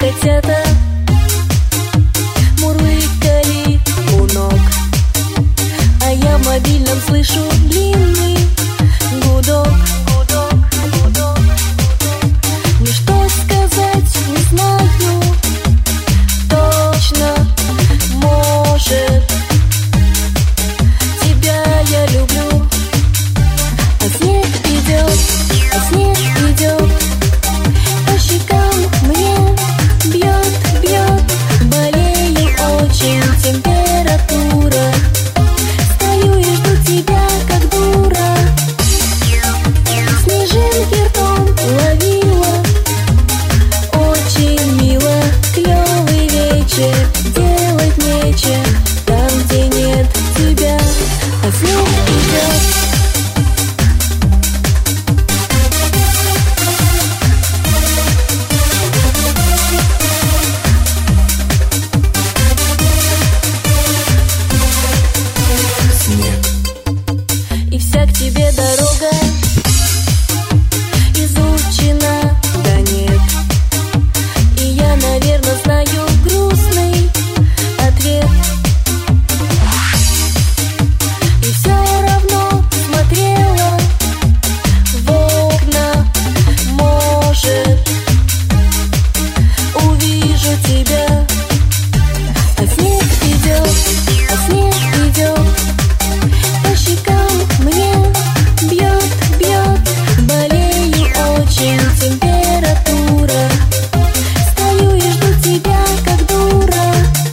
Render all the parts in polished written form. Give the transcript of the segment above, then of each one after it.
котята мурлыкали у ног, а я в мобильном слышу длинный гудок. Ну что сказать, не знаю точно, может, тебя я люблю. А снег идет, по щекам мне бьет, болею очень, температура. Стою и жду тебя, как дура. Снежинки ртом ловила, очень мило, клёвый вечер, делать нечего там, где нет тебя. А снег идет. И вся к тебе дорога изучена, да нет. И я, наверное, знаю грустный ответ. И все равно смотрела в окна, может, увижу тебя. А снег идет, по щекам мне бьет, болею очень, температура. Стою и жду тебя, как дура.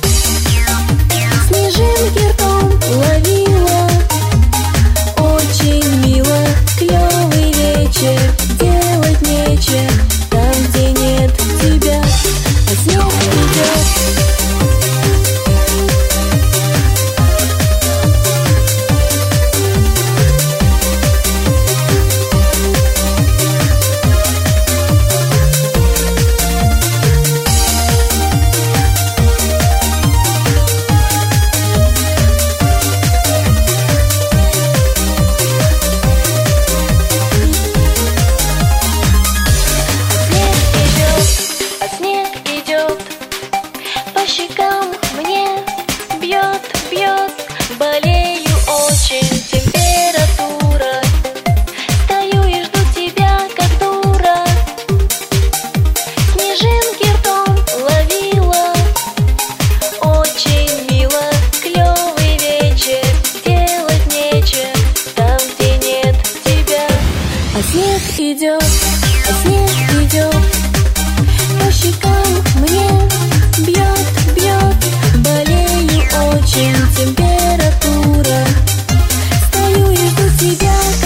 Снежинки ртом ловила, очень мило, клёвый вечер, делать нечего там, где нет тебя. А снег идет. По щекам мне бьет, болею очень, температура. Стою и жду тебя, как дура. Снежинки ртом ловила, очень мило, клёвый вечер, делать нечего там, где нет тебя. А снег идет, по щекам мне бьет, болею очень, температура. Стою и жду тебя.